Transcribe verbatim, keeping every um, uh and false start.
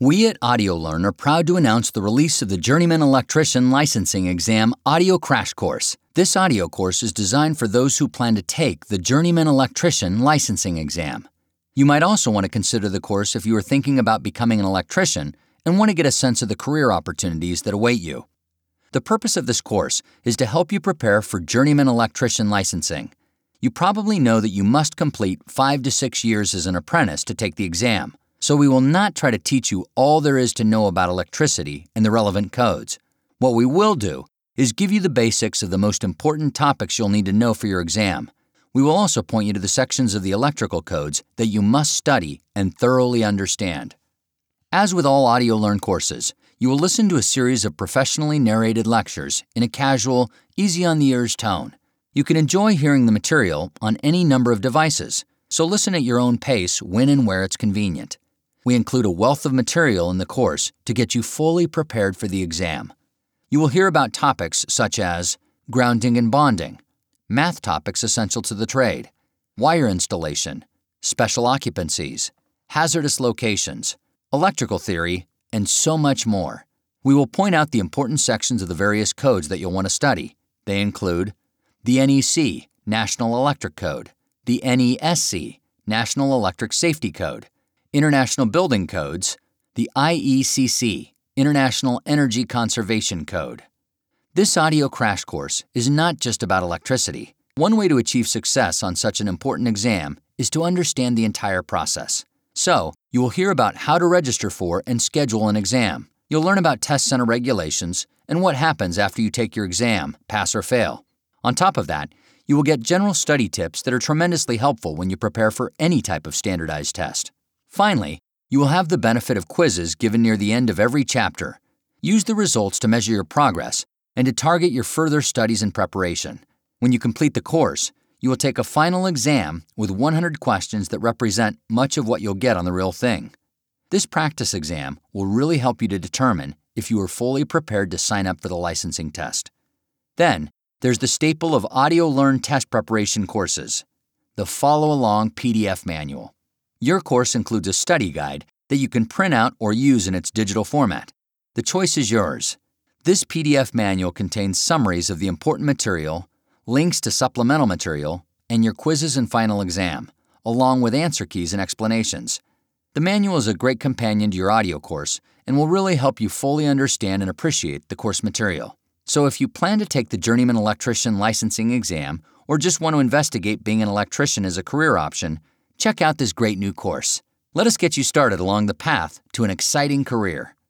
We at AudioLearn are proud to announce the release of the Journeyman Electrician Licensing Exam Audio Crash Course. This audio course is designed for those who plan to take the Journeyman Electrician Licensing Exam. You might also want to consider the course if you are thinking about becoming an electrician and want to get a sense of the career opportunities that await you. The purpose of this course is to help you prepare for Journeyman Electrician Licensing. You probably know that you must complete five to six years as an apprentice to take the exam. So we will not try to teach you all there is to know about electricity and the relevant codes. What we will do is give you the basics of the most important topics you'll need to know for your exam. We will also point you to the sections of the electrical codes that you must study and thoroughly understand. As with all AudioLearn courses, you will listen to a series of professionally narrated lectures in a casual, easy-on-the-ears tone. You can enjoy hearing the material on any number of devices, so listen at your own pace when and where it's convenient. We include a wealth of material in the course to get you fully prepared for the exam. You will hear about topics such as grounding and bonding, math topics essential to the trade, wire installation, special occupancies, hazardous locations, electrical theory, and so much more. We will point out the important sections of the various codes that you'll want to study. They include the N E C, National Electric Code, the N E S C, National Electric Safety Code, International Building Codes, the I E C C, International Energy Conservation Code. This audio crash course is not just about electricity. One way to achieve success on such an important exam is to understand the entire process. So, you will hear about how to register for and schedule an exam. You'll learn about test center regulations and what happens after you take your exam, pass or fail. On top of that, you will get general study tips that are tremendously helpful when you prepare for any type of standardized test. Finally, you will have the benefit of quizzes given near the end of every chapter. Use the results to measure your progress and to target your further studies and preparation. When you complete the course, you will take a final exam with one hundred questions that represent much of what you'll get on the real thing. This practice exam will really help you to determine if you are fully prepared to sign up for the licensing test. Then, there's the staple of AudioLearn test preparation courses, the follow-along P D F manual. Your course includes a study guide that you can print out or use in its digital format. The choice is yours. This P D F manual contains summaries of the important material, links to supplemental material, and your quizzes and final exam, along with answer keys and explanations. The manual is a great companion to your audio course and will really help you fully understand and appreciate the course material. So if you plan to take the Journeyman Electrician Licensing Exam or just want to investigate being an electrician as a career option, check out this great new course. Let us get you started along the path to an exciting career.